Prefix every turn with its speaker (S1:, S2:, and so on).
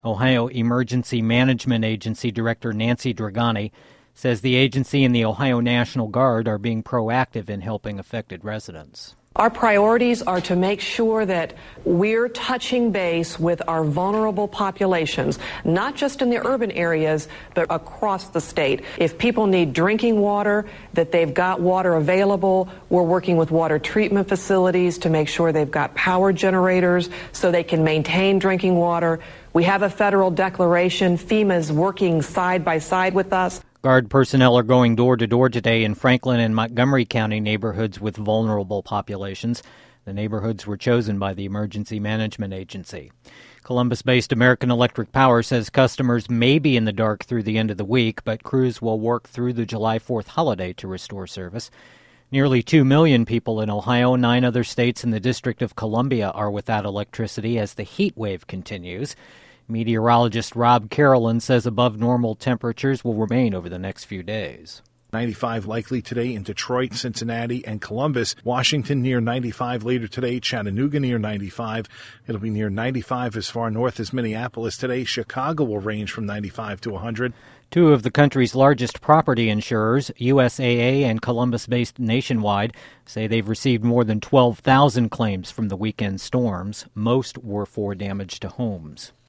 S1: Ohio Emergency Management Agency Director Nancy Dragani says the agency and the Ohio National Guard are being proactive in helping affected residents.
S2: Our priorities are to make sure that we're touching base with our vulnerable populations, not just in the urban areas, but across the state. If people need drinking water, that they've got water available. We're working with water treatment facilities to make sure they've got power generators so they can maintain drinking water. We have a federal declaration. FEMA's working side by side with us.
S1: Guard personnel are going door to door today in Franklin and Montgomery County neighborhoods with vulnerable populations. The neighborhoods were chosen by the Emergency Management Agency. Columbus-based American Electric Power says customers may be in the dark through the end of the week, but crews will work through the July 4th holiday to restore service. Nearly 2 million people in Ohio, 9 other states, and the District of Columbia are without electricity as the heat wave continues. Meteorologist Rob Carolyn says above normal temperatures will remain over the next few days.
S3: 95 likely today in Detroit, Cincinnati, and Columbus. Washington near 95 later today. Chattanooga near 95. It'll be near 95 as far north as Minneapolis today. Chicago will range from 95 to 100.
S1: Two of the country's largest property insurers, USAA and Columbus-based Nationwide, say they've received more than 12,000 claims from the weekend storms. Most were for damage to homes.